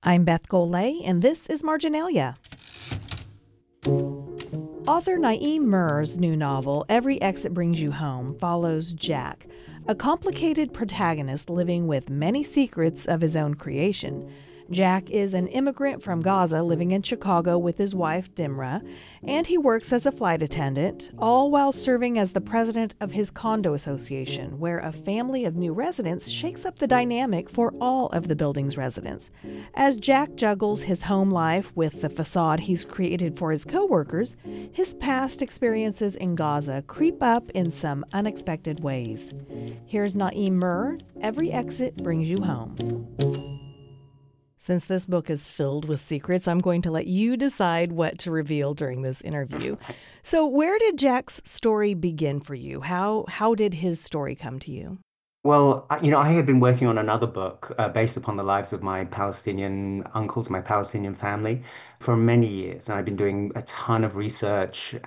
I'm Beth Golay, and this is Marginalia. Author Naeem Mur's new novel, Every Exit Brings You Home, follows Jack, a complicated protagonist living with many secrets of his own creation. Jack is an immigrant from Gaza living in Chicago with his wife, Dimra, and he works as a flight attendant, all while serving as the president of his condo association, where a family of new residents shakes up the dynamic for all of the building's residents. As Jack juggles his home life with the facade he's created for his coworkers, his past experiences in Gaza creep up in some unexpected ways. Here's Naeem Mur, Every Exit Brings You Home. Since this book is filled with secrets, I'm going to let you decide what to reveal during this interview. So where did Jack's story begin for you? How did his story come to you? Well, I had been working on another book based upon the lives of my Palestinian uncles, my Palestinian family, for many years. And I've been doing a ton of research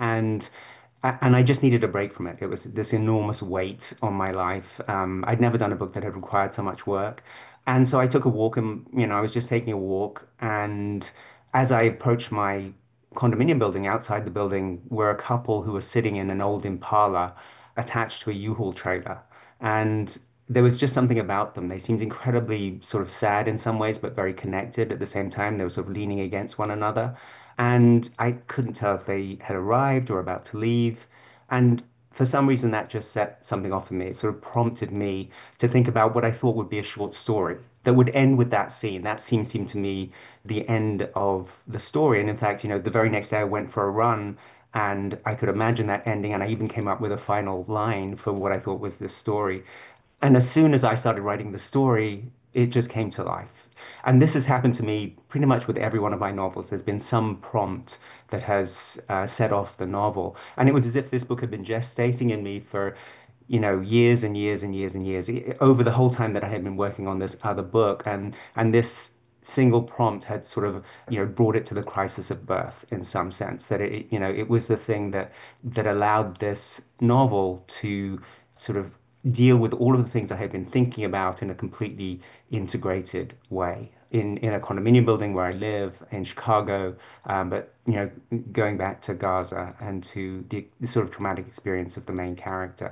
and I just needed a break from it. It was this enormous weight on my life. I'd never done a book that had required so much work. And so I took a walk and, I was just taking a walk. And as I approached my condominium building, outside the building were a couple who were sitting in an old Impala attached to a U-Haul trailer. And there was just something about them. They seemed incredibly sort of sad in some ways, but very connected at the same time. They were sort of leaning against one another. And I couldn't tell if they had arrived or about to leave. And for some reason, that just set something off in me. It sort of prompted me to think about what I thought would be a short story that would end with that scene. That scene seemed to me the end of the story. And in fact, the very next day I went for a run and I could imagine that ending. And I even came up with a final line for what I thought was this story. And as soon as I started writing the story, it just came to life. And this has happened to me pretty much with every one of my novels. There's been some prompt that has set off the novel. And it was as if this book had been gestating in me for, years and years and years and years, over the whole time that I had been working on this other book. And this single prompt had sort of, brought it to the crisis of birth in some sense, that it was the thing that allowed this novel to sort of deal with all of the things I had been thinking about in a completely integrated way in a condominium building where I live in Chicago, but going back to Gaza and to the sort of traumatic experience of the main character.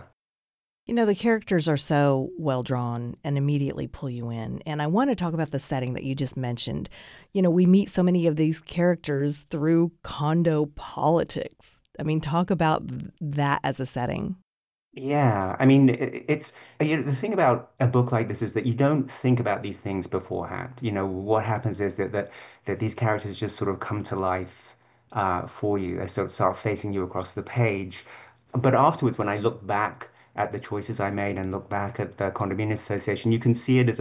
The characters are so well drawn and immediately pull you in. And I want to talk about the setting that you just mentioned. We meet so many of these characters through condo politics. I mean, talk about that as a setting. Yeah, I mean, it's the thing about a book like this is that you don't think about these things beforehand. What happens is that these characters just sort of come to life for you. They sort of start facing you across the page. But afterwards, when I look back at the choices I made and look back at the condominium association, you can see it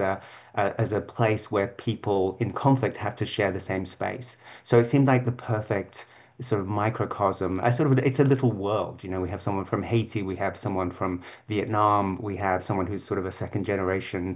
as a place where people in conflict have to share the same space. So it seemed like the perfect sort of microcosm. It's a little world. We have someone from Haiti, we have someone from Vietnam, we have someone who's sort of a second generation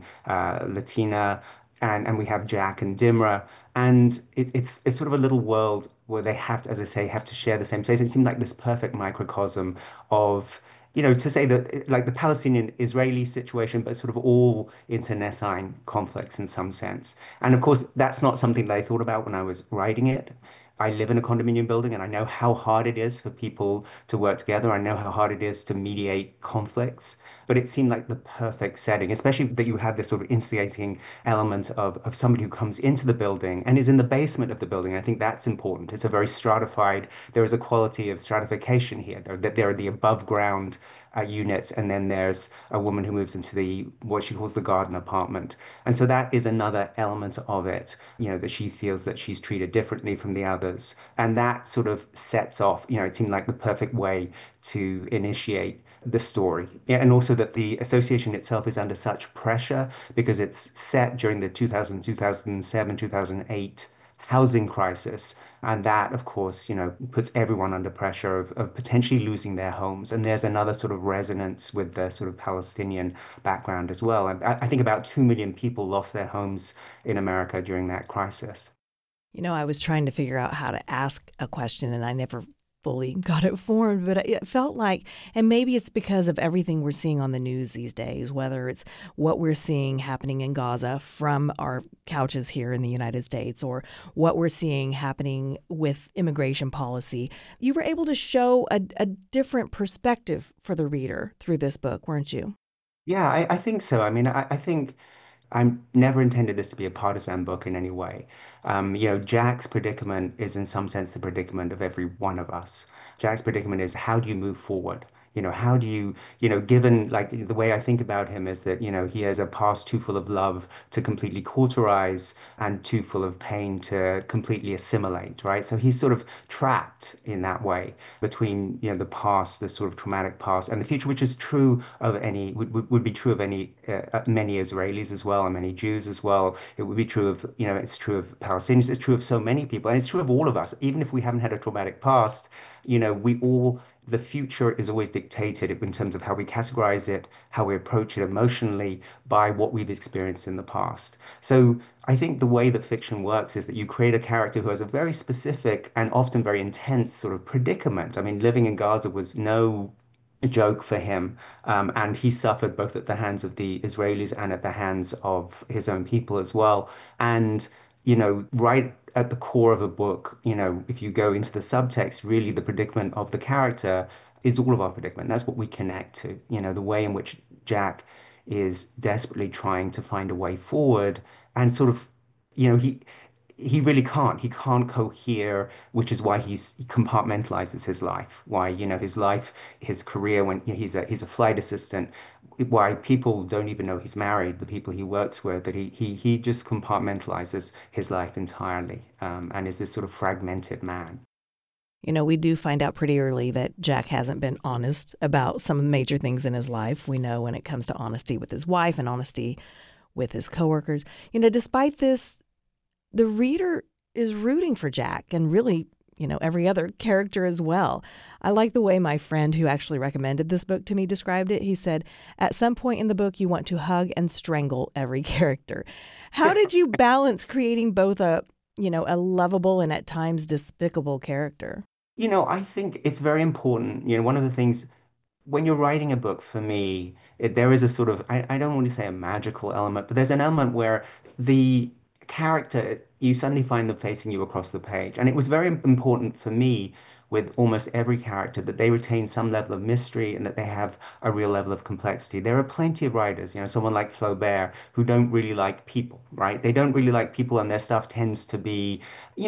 Latina, and we have Jack and Dimra, and it's sort of a little world where they have to, as I say, have to share the same space. It seemed like this perfect microcosm of. To say that like the Palestinian-Israeli situation, but sort of all internecine conflicts in some sense. And of course, that's not something that I thought about when I was writing it. I live in a condominium building and I know how hard it is for people to work together. I know how hard it is to mediate conflicts, but it seemed like the perfect setting, especially that you have this sort of instigating element of somebody who comes into the building and is in the basement of the building. I think that's important. It's a very stratified, there is a quality of stratification here. There are the above ground units, and then there's a woman who moves into the what she calls the garden apartment. And so that is another element of it, that she feels that she's treated differently from the others. And that sort of sets off, it seemed like the perfect way to initiate the story. Yeah, and also that the association itself is under such pressure because it's set during the 2000, 2007, 2008 housing crisis. And that, of course, puts everyone under pressure of potentially losing their homes. And there's another sort of resonance with the sort of Palestinian background as well. And I think about 2 million people lost their homes in America during that crisis. I was trying to figure out how to ask a question and I never fully got it formed, but it felt like, and maybe it's because of everything we're seeing on the news these days, whether it's what we're seeing happening in Gaza from our couches here in the United States or what we're seeing happening with immigration policy. You were able to show a different perspective for the reader through this book, weren't you? Yeah, I think so. I mean, I think I'm never intended this to be a partisan book in any way. Jack's predicament is in some sense the predicament of every one of us. Jack's predicament is how do you move forward? How do you, given like the way I think about him is that, he has a past too full of love to completely cauterize and too full of pain to completely assimilate, right? So he's sort of trapped in that way between, the past, the sort of traumatic past, and the future, which is true of any, would be true of any, many Israelis as well, and many Jews as well. It would be true of, it's true of Palestinians, it's true of so many people, and it's true of all of us. Even if we haven't had a traumatic past, we all, the future is always dictated in terms of how we categorize it, how we approach it emotionally by what we've experienced in the past. So I think the way that fiction works is that you create a character who has a very specific and often very intense sort of predicament. I mean, living in Gaza was no joke for him. And he suffered both at the hands of the Israelis and at the hands of his own people as well. And, right at the core of a book, if you go into the subtext, really the predicament of the character is all of our predicament. That's what we connect to, the way in which Jack is desperately trying to find a way forward and sort of, you know, he he really can't. He can't cohere, which is why he compartmentalizes his life. Why, his life, his career when he's a flight assistant, why people don't even know he's married, the people he works with, that he just compartmentalizes his life entirely, and is this sort of fragmented man. We do find out pretty early that Jack hasn't been honest about some major things in his life. We know when it comes to honesty with his wife and honesty with his coworkers. Despite this, the reader is rooting for Jack and really, every other character as well. I like the way my friend who actually recommended this book to me described it. He said, at some point in the book, you want to hug and strangle every character. How did you balance creating both a lovable and at times despicable character? I think it's very important. One of the things when you're writing a book, for me, there is a sort of, I don't want to say a magical element, but there's an element where the character, you suddenly find them facing you across the page. And it was very important for me with almost every character that they retain some level of mystery and that they have a real level of complexity. There are plenty of writers, someone like Flaubert, who don't really like people, right? They don't really like people, and their stuff tends to be,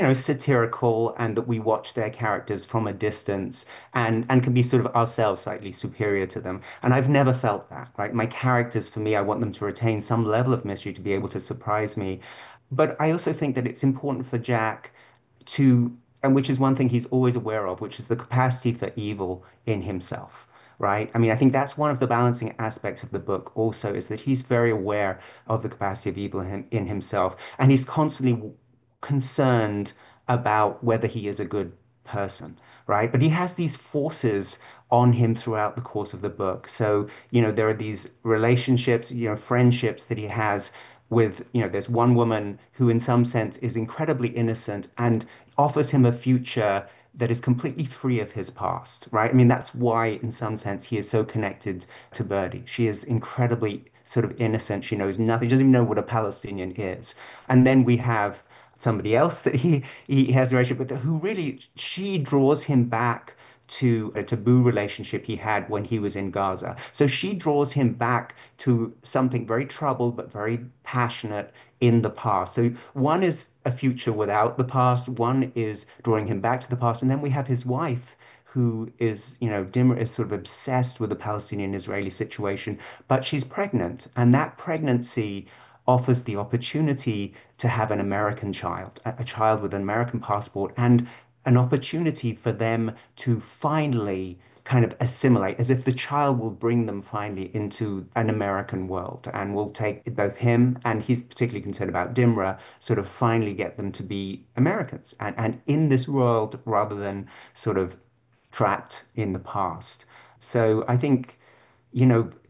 satirical, and that we watch their characters from a distance and can be sort of ourselves slightly superior to them. And I've never felt that, right? My characters, for me, I want them to retain some level of mystery to be able to surprise me. But I also think that it's important for Jack to, and which is one thing he's always aware of, which is the capacity for evil in himself, right? I mean, I think that's one of the balancing aspects of the book also, is that he's very aware of the capacity of evil in himself, and he's constantly concerned about whether he is a good person, right? But he has these forces on him throughout the course of the book. So, there are these relationships, friendships that he has with, there's one woman who, in some sense, is incredibly innocent and offers him a future that is completely free of his past, right? I mean, that's why, in some sense, he is so connected to Birdie. She is incredibly sort of innocent. She knows nothing, she doesn't even know what a Palestinian is. And then we have somebody else that he has a relationship with, who really, she draws him back to a taboo relationship he had when he was in Gaza. So she draws him back to something very troubled but very passionate in the past. So one is a future without the past, one is drawing him back to the past, and then we have his wife, who is, Dimmer is sort of obsessed with the Palestinian-Israeli situation, but she's pregnant, and that pregnancy offers the opportunity to have an American child, a child with an American passport, and an opportunity for them to finally kind of assimilate, as if the child will bring them finally into an American world and will take both him, and he's particularly concerned about Dimra, sort of finally get them to be Americans and in this world rather than sort of trapped in the past. So I think, you know,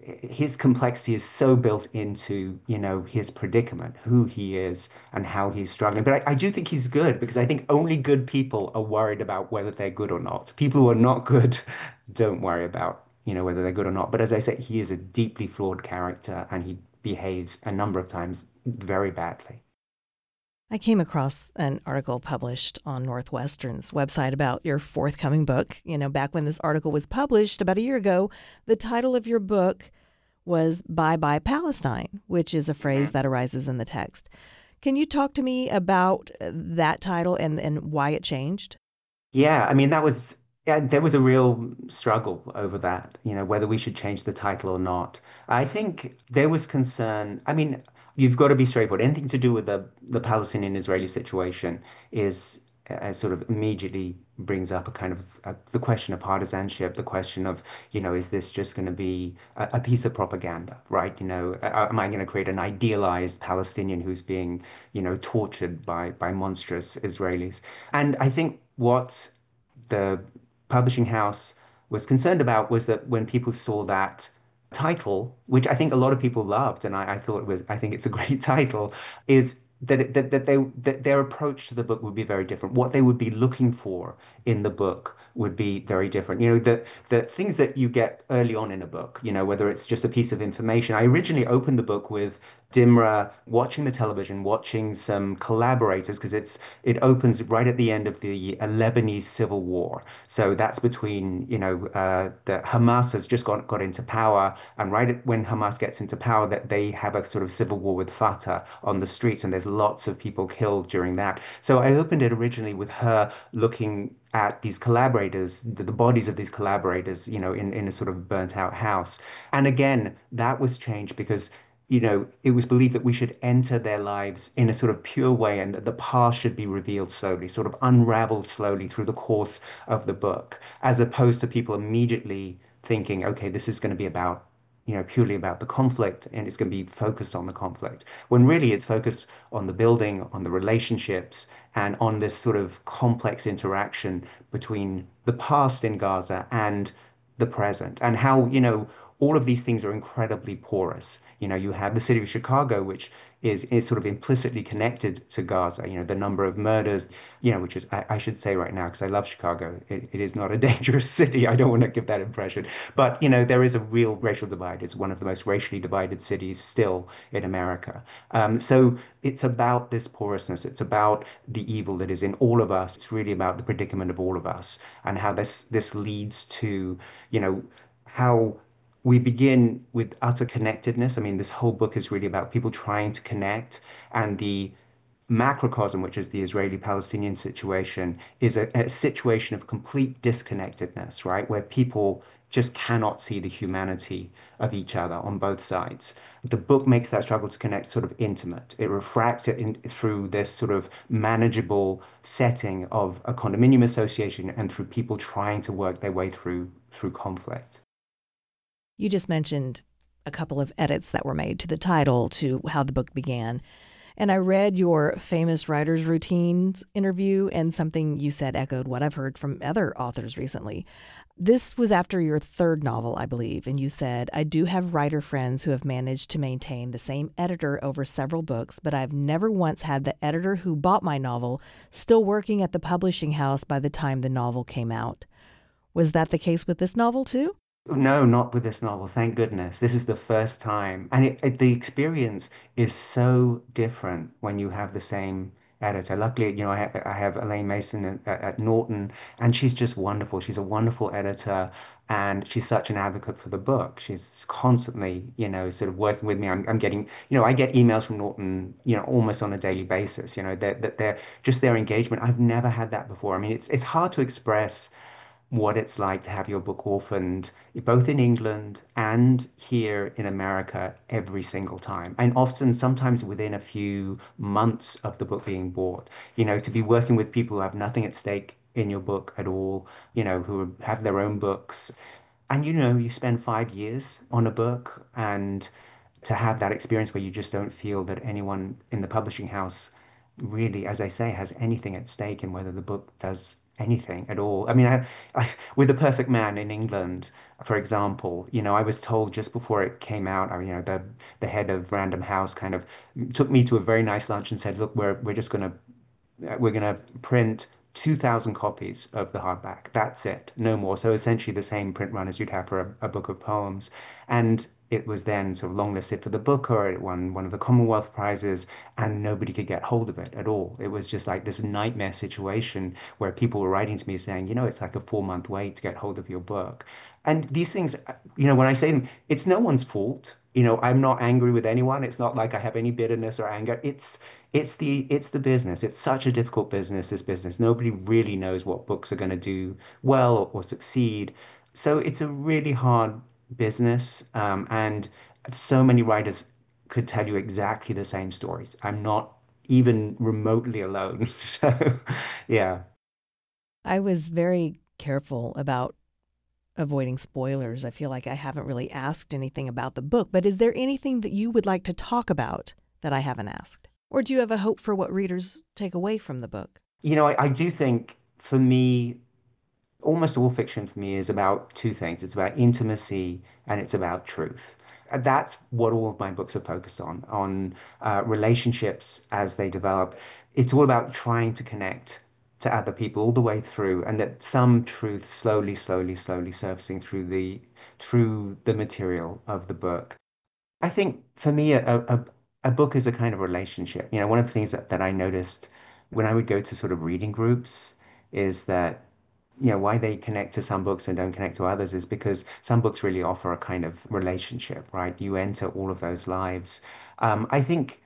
his complexity is so built into, his predicament, who he is and how he's struggling. But I do think he's good because I think only good people are worried about whether they're good or not. People who are not good don't worry about, whether they're good or not. But as I said, he is a deeply flawed character and he behaves a number of times very badly. I came across an article published on Northwestern's website about your forthcoming book. Back when this article was published about a year ago, the title of your book was Bye Bye Palestine, which is a phrase that arises in the text. Can you talk to me about that title and why it changed? Yeah, I mean, there was a real struggle over that, whether we should change the title or not. I think there was concern. I mean, you've got to be straightforward. Anything to do with the Palestinian-Israeli situation is sort of immediately brings up a kind of the question of partisanship, the question of, is this just going to be a piece of propaganda, right? Am I going to create an idealized Palestinian who's being, tortured by monstrous Israelis? And I think what the publishing house was concerned about was that when people saw that title, which I think a lot of people loved, and I thought I think it's a great title, is that their approach to the book would be very different. What they would be looking for in the book would be very different. The things that you get early on in a book, whether it's just a piece of information. I originally opened the book with Dimra watching the television, watching some collaborators, because it opens right at the end of the Lebanese civil war. So that's between, the Hamas has just got into power, and when Hamas gets into power, that they have a sort of civil war with Fatah on the streets, and there's lots of people killed during that. So I opened it originally with her looking at these collaborators, the bodies of these collaborators, in a sort of burnt out house. And again, that was changed because it was believed that we should enter their lives in a sort of pure way and that the past should be revealed slowly, sort of unraveled slowly through the course of the book, as opposed to people immediately thinking, okay, this is going to be about, purely about the conflict and it's going to be focused on the conflict, when really it's focused on the building, on the relationships, and on this sort of complex interaction between the past in Gaza and the present, and how, all of these things are incredibly porous. You have the city of Chicago, which is sort of implicitly connected to Gaza. The number of murders, which is, I should say right now, because I love Chicago, it is not a dangerous city. I don't want to give that impression. But, there is a real racial divide. It's one of the most racially divided cities still in America. So it's about this porousness. It's about the evil that is in all of us. It's really about the predicament of all of us and how this leads to, how we begin with utter connectedness. I mean, this whole book is really about people trying to connect, and the macrocosm, which is the Israeli-Palestinian situation, is a situation of complete disconnectedness, right? Where people just cannot see the humanity of each other on both sides. The book makes that struggle to connect sort of intimate. It refracts it through this sort of manageable setting of a condominium association and through people trying to work their way through conflict. You just mentioned a couple of edits that were made to the title, to how the book began. And I read your famous writer's routines interview, and something you said echoed what I've heard from other authors recently. This was after your third novel, I believe, and you said, I do have writer friends who have managed to maintain the same editor over several books, but I've never once had the editor who bought my novel still working at the publishing house by the time the novel came out. Was that the case with this novel too? No, not with this novel. Thank goodness. This is the first time. And the experience is so different when you have the same editor. Luckily, I have Elaine Mason at Norton, and she's just wonderful. She's a wonderful editor, and she's such an advocate for the book. She's constantly, sort of working with me. I'm getting, I get emails from Norton, almost on a daily basis. That they're just their engagement. I've never had that before. I mean, it's hard to express what it's like to have your book orphaned, both in England and here in America every single time. And often, sometimes within a few months of the book being bought, to be working with people who have nothing at stake in your book at all, who have their own books. And, you spend 5 years on a book, and to have that experience where you just don't feel that anyone in the publishing house really, as I say, has anything at stake in whether the book does anything at all. I mean, with The Perfect Man in England, for example, I was told just before it came out, the head of Random House kind of took me to a very nice lunch and said, "Look, we're going to print 2,000 copies of the hardback. That's it, no more." So essentially the same print run as you'd have for a book of poems. And it was then sort of longlisted for the Booker. It won one of the Commonwealth Prizes, and nobody could get hold of it at all. It was just like this nightmare situation where people were writing to me saying, it's like a 4-month wait to get hold of your book. And these things, when I say them, it's no one's fault. I'm not angry with anyone. It's not like I have any bitterness or anger. It's the business. It's such a difficult business, this business. Nobody really knows what books are going to do well or succeed. So it's a really hard business. And so many writers could tell you exactly the same stories. I'm not even remotely alone. So, yeah. I was very careful about avoiding spoilers. I feel like I haven't really asked anything about the book, but is there anything that you would like to talk about that I haven't asked? Or do you have a hope for what readers take away from the book? I do think for me, almost all fiction for me is about two things. It's about intimacy and it's about truth. That's what all of my books are focused on relationships as they develop. It's all about trying to connect to other people all the way through, and that some truth slowly, slowly, slowly surfacing through the material of the book. I think for me, a book is a kind of relationship. One of the things that I noticed when I would go to sort of reading groups is that, why they connect to some books and don't connect to others is because some books really offer a kind of relationship, right? You enter all of those lives. I think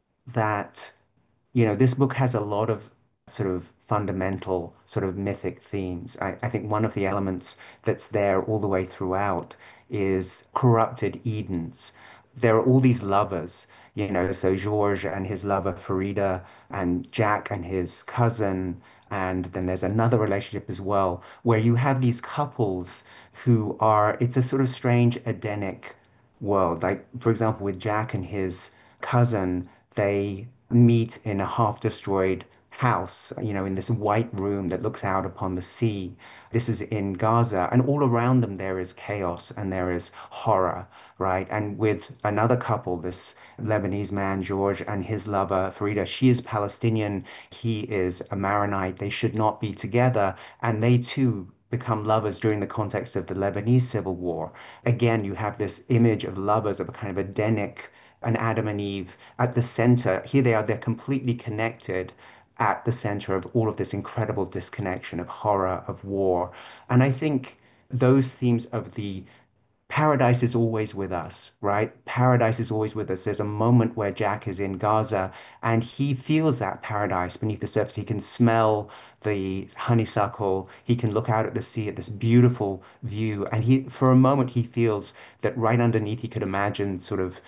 that this book has a lot of sort of fundamental, sort of mythic themes. I think one of the elements that's there all the way throughout is corrupted Edens. There are all these lovers, so George and his lover Farida, and Jack and his cousin. And then there's another relationship as well, where you have these couples it's a sort of strange Edenic world. Like, for example, with Jack and his cousin, they meet in a half-destroyed house, in this white room that looks out upon the sea. This is in Gaza, and all around them there is chaos and there is horror, right? And with another couple, this Lebanese man, George, and his lover, Farida, she is Palestinian, he is a Maronite. They should not be together, and they too become lovers during the context of the Lebanese civil war. Again, you have this image of lovers of a kind of Edenic, an Adam and Eve at the center. Here they are, they're completely connected at the center of all of this incredible disconnection of horror, of war. And I think those themes of the paradise is always with us, right? Paradise is always with us. There's a moment where Jack is in Gaza and he feels that paradise beneath the surface. He can smell the honeysuckle. He can look out at the sea at this beautiful view. And for a moment, he feels that right underneath, he could imagine sort of,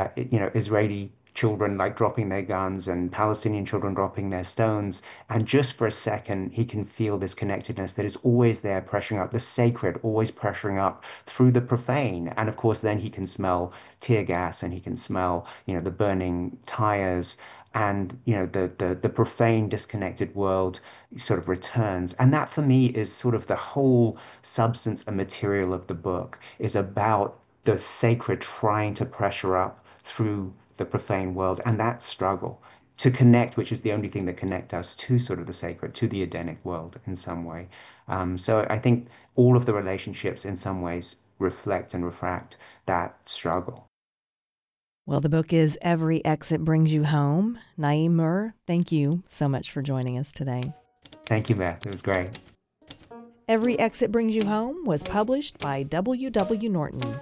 Israeli children like dropping their guns and Palestinian children dropping their stones. And just for a second, he can feel this connectedness that is always there, pressuring up the sacred, always pressuring up through the profane. And of course, then he can smell tear gas and he can smell, the burning tires. And the profane, disconnected world sort of returns. And that for me is sort of the whole substance and material of the book is about the sacred trying to pressure up through the profane world and that struggle to connect, which is the only thing that connects us to sort of the sacred, to the Edenic world in some way. So I think all of the relationships in some ways reflect and refract that struggle. Well, the book is Every Exit Brings You Home. Naeem Mir, thank you so much for joining us today. Thank you, Beth. It was great. Every Exit Brings You Home was published by W.W. Norton.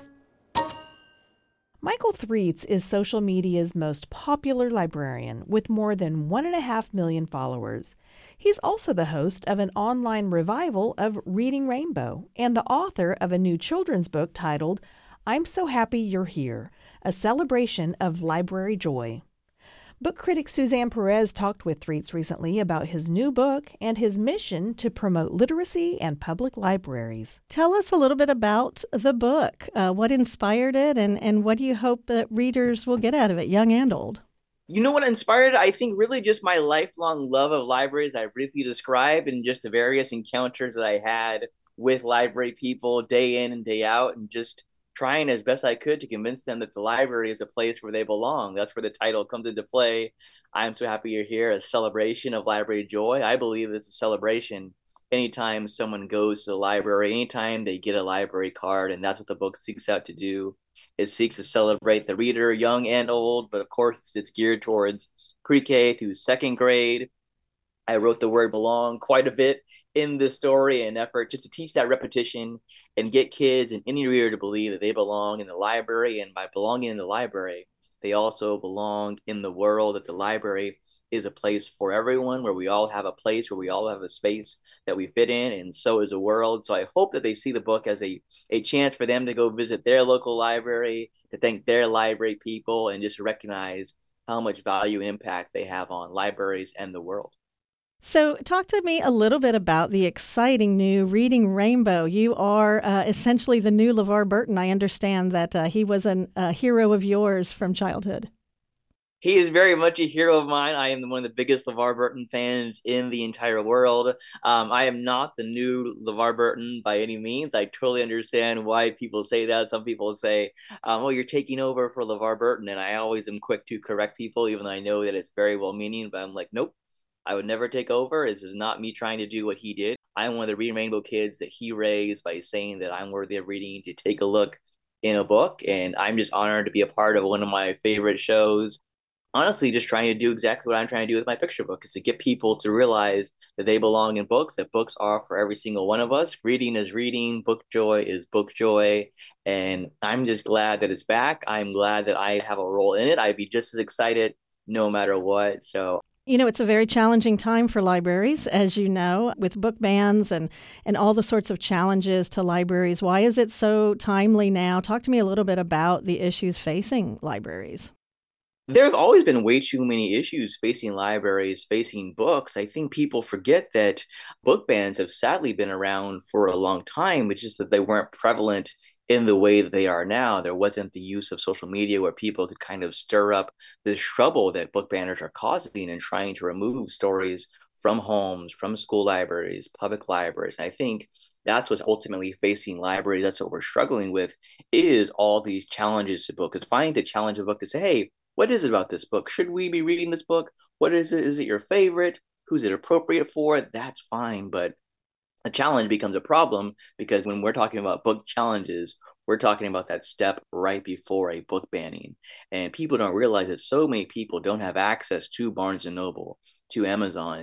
Michael Threets is social media's most popular librarian with more than 1.5 million followers. He's also the host of an online revival of Reading Rainbow and the author of a new children's book titled I'm So Happy You're Here, a celebration of library joy. Book critic Suzanne Perez talked with Threets recently about his new book and his mission to promote literacy and public libraries. Tell us a little bit about the book. What inspired it, and what do you hope that readers will get out of it, young and old? You know what inspired it? I think really just my lifelong love of libraries I briefly described and just the various encounters that I had with library people day in and day out and just trying as best I could to convince them that the library is a place where they belong. That's where the title comes into play. I'm so happy you're here, a celebration of library joy. I believe it's a celebration anytime someone goes to the library, anytime they get a library card, and that's what the book seeks out to do. It seeks to celebrate the reader, young and old, but of course it's geared towards pre-K through second grade. I wrote the word belong quite a bit in this story, in an effort just to teach that repetition and get kids and any reader to believe that they belong in the library. And by belonging in the library, they also belong in the world, that the library is a place for everyone, where we all have a place, where we all have a space that we fit in, and so is the world. So I hope that they see the book as a chance for them to go visit their local library, to thank their library people, and just recognize how much value and impact they have on libraries and the world. So, talk to me a little bit about the exciting new Reading Rainbow. You are essentially the new LeVar Burton. I understand that he was a hero of yours from childhood. He is very much a hero of mine. I am one of the biggest LeVar Burton fans in the entire world. I am not the new LeVar Burton by any means. I totally understand why people say that. Some people say, "Oh, you're taking over for LeVar Burton," and I always am quick to correct people, even though I know that it's very well meaning. But I'm like, nope, I would never take over. This is not me trying to do what he did. I'm one of the Reading Rainbow kids that he raised by saying that I'm worthy of reading, to take a look in a book, and I'm just honored to be a part of one of my favorite shows. Honestly, just trying to do exactly what I'm trying to do with my picture book, is to get people to realize that they belong in books, that books are for every single one of us. Reading is reading, book joy is book joy. And I'm just glad that it's back. I'm glad that I have a role in it. I'd be just as excited no matter what. So You know, it's a very challenging time for libraries, as you know, with book bans and all the sorts of challenges to libraries. Why is it so timely now? Talk to me a little bit about the issues facing libraries. there have always been way too many issues facing libraries, facing books. I think people forget that book bans have sadly been around for a long time. It's just that they weren't prevalent in the way that they are now. There wasn't the use of social media where people could kind of stir up this trouble that book banners are causing and trying to remove stories from homes, from school libraries, public libraries. And I think that's what's ultimately facing libraries. That's what we're struggling with, is all these challenges to books. It's fine to challenge a book to say, hey, what is it about this book? Should we be reading this book? What is it? Is it your favorite? Who's it appropriate for? That's fine. But a challenge becomes a problem, because when we're talking about book challenges, we're talking about that step right before a book banning. And people don't realize that so many people don't have access to Barnes and Noble, to Amazon.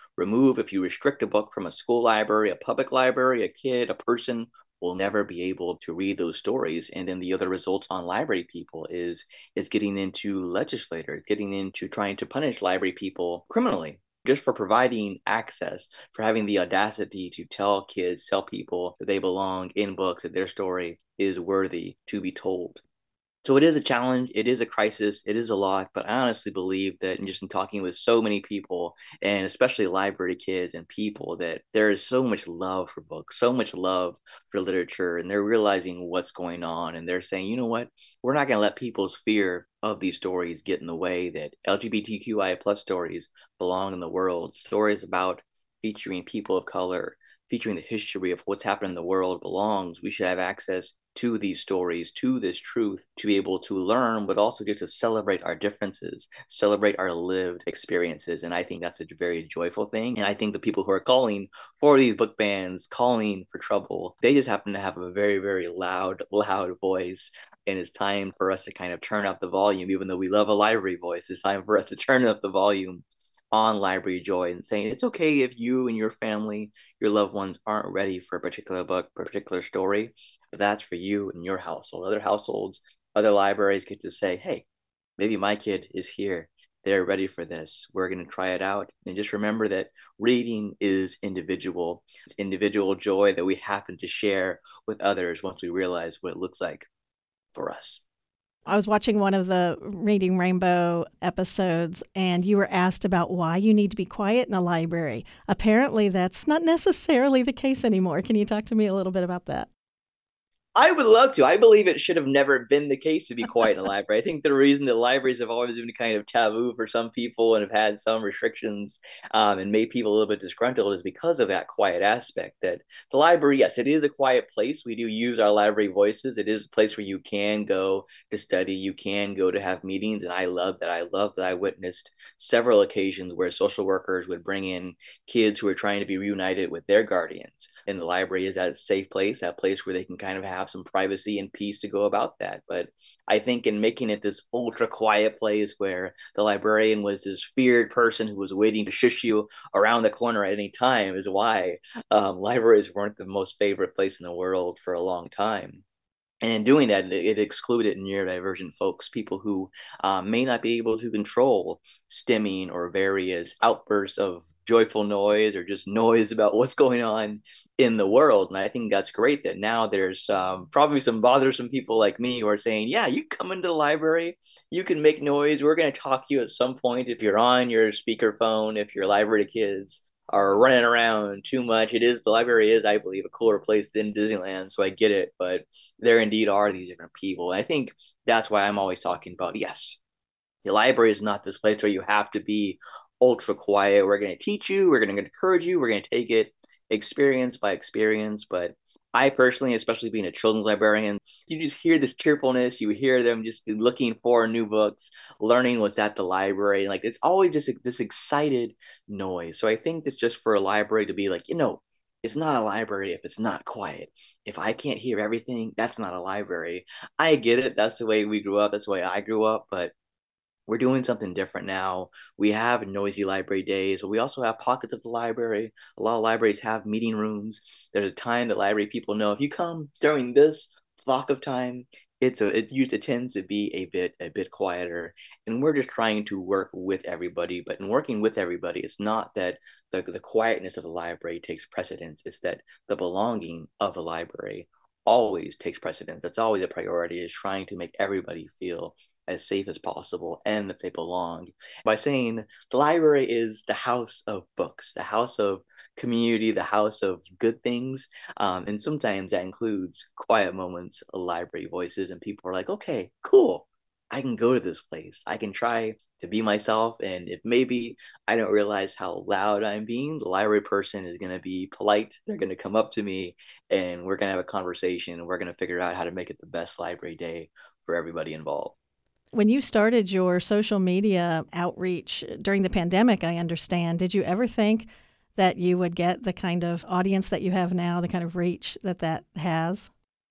If you restrict a book from a school library, a public library, a kid, a person will never be able to read those stories. And then the other results on library people is getting into legislators, getting into trying to punish library people criminally, just for providing access, for having the audacity to tell kids, tell people that they belong in books, that their story is worthy to be told. So it is a challenge, it is a crisis, it is a lot, but I honestly believe that, and just in talking with so many people, and especially library kids and people, that there is so much love for books, so much love for literature, and they're realizing what's going on, and they're saying, you know what, we're not going to let people's fear of these stories get in the way, that LGBTQI plus stories belong in the world, stories about featuring people of color, featuring the history of what's happened in the world belongs. We should have access to these stories, to this truth, to be able to learn, but also just to celebrate our differences, celebrate our lived experiences. And I think that's a very joyful thing. And I think the people who are calling for these book bans, calling for trouble, they just happen to have a very, very loud voice. And it's time for us to kind of turn up the volume, even though we love a library voice. It's time for us to turn up the volume on Library Joy, and saying it's okay if you and your family, your loved ones, aren't ready for a particular book, particular story. But that's for you and your household. Other households, other libraries get to say, hey, maybe my kid is here. They're ready for this. We're going to try it out. And just remember that reading is individual. It's individual joy that we happen to share with others once we realize what it looks like for us. I was watching one of the Reading Rainbow episodes, and you were asked about why you need to be quiet in a library. Apparently, that's not necessarily the case anymore. Can you talk to me a little bit about that? I would love to. I believe it should have never been the case to be quiet in a library. I think the reason that libraries have always been kind of taboo for some people and have had some restrictions and made people a little bit disgruntled is because of that quiet aspect. That the library, yes, it is a quiet place. We do use our library voices. It is a place where you can go to study. You can go to have meetings. And I love that. I love that I witnessed several occasions where social workers would bring in kids who are trying to be reunited with their guardians. And the library is that safe place, that place where they can kind of have some privacy and peace to go about that. But I think in making it this ultra quiet place where the librarian was this feared person who was waiting to shush you around the corner at any time is why libraries weren't the most favorite place in the world for a long time. And in doing that, it excluded neurodivergent folks, people who may not be able to control stimming or various outbursts of joyful noise or just noise about what's going on in the world. And I think that's great that now there's probably some bothersome people like me who are saying, yeah, you come into the library, you can make noise. We're going to talk to you at some point if you're on your speakerphone, if you're library to kids are running around too much. The library is, I believe, a cooler place than Disneyland, so I get it, but there indeed are these different people. And I think that's why I'm always talking about, yes, the library is not this place where you have to be ultra quiet. We're going to teach you, we're going to encourage you, we're going to take it experience by experience, but I personally, especially being a children's librarian, you just hear this cheerfulness. You hear them just looking for new books, learning what's at the library. Like it's always just this excited noise. So I think it's just for a library to be like, it's not a library if it's not quiet. If I can't hear everything, that's not a library. I get it. That's the way we grew up. That's the way I grew up. But we're doing something different now. We have noisy library days, but we also have pockets of the library. A lot of libraries have meeting rooms. There's a time that library people know if you come during this block of time, it tends to be a bit quieter. And we're just trying to work with everybody. But in working with everybody, it's not that the quietness of the library takes precedence. It's that the belonging of the library always takes precedence. That's always a priority, is trying to make everybody feel as safe as possible and that they belong. By saying the library is the house of books, the house of community, the house of good things. And sometimes that includes quiet moments, library voices, and people are like, okay, cool. I can go to this place. I can try to be myself. And if maybe I don't realize how loud I'm being, the library person is going to be polite. They're going to come up to me and we're going to have a conversation and we're going to figure out how to make it the best library day for everybody involved. When you started your social media outreach during the pandemic, I understand, did you ever think that you would get the kind of audience that you have now, the kind of reach that has?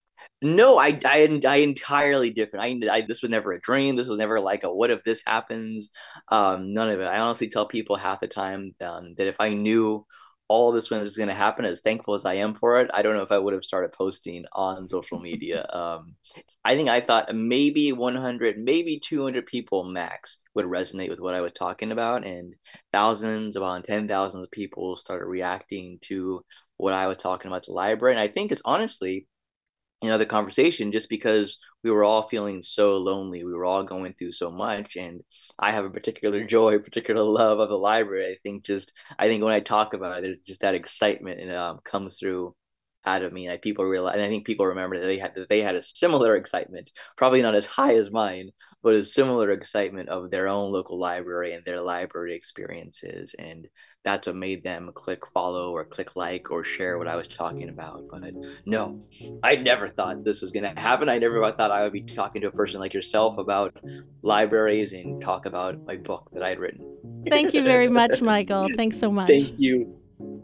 No, I entirely different. This was never a dream. This was never like a what if this happens. None of it. I honestly tell people half the time that if I knew all this was going to happen, as thankful as I am for it, I don't know if I would have started posting on social media. I think I thought maybe 100, maybe 200 people max would resonate with what I was talking about, and thousands upon 10,000s of people started reacting to what I was talking about at the library. And I think it's honestly the conversation, just because we were all feeling so lonely, we were all going through so much, and I have a particular joy, particular love of the library. I think when I talk about it, there's just that excitement, and it comes through out of me. Like people realize, and I think people remember that they had a similar excitement, probably not as high as mine, but a similar excitement of their own local library and their library experiences. And that's what made them click follow or click like or share what I was talking about. But no, I never thought this was going to happen. I never thought I would be talking to a person like yourself about libraries and talk about my book that I had written. Thank you very much, Michael. Thanks so much. Thank you.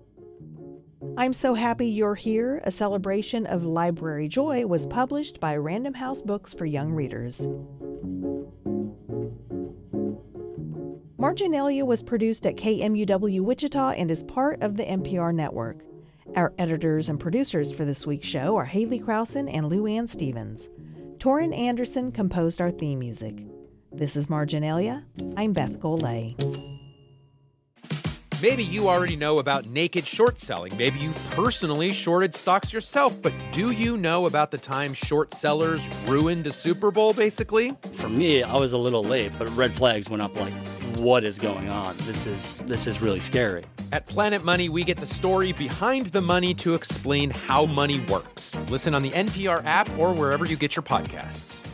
I'm So Happy You're Here, a celebration of library joy, was published by Random House Books for young readers. Marginalia was produced at KMUW Wichita and is part of the NPR network. Our editors and producers for this week's show are Haley Krausen and Lou Ann Stevens. Torrin Anderson composed our theme music. This is Marginalia. I'm Beth Golay. Maybe you already know about naked short selling. Maybe you've personally shorted stocks yourself, but do you know about the time short sellers ruined a Super Bowl, basically? For me, I was a little late, but red flags went up like, what is going on? This is really scary. At Planet Money, we get the story behind the money to explain how money works. Listen on the NPR app or wherever you get your podcasts.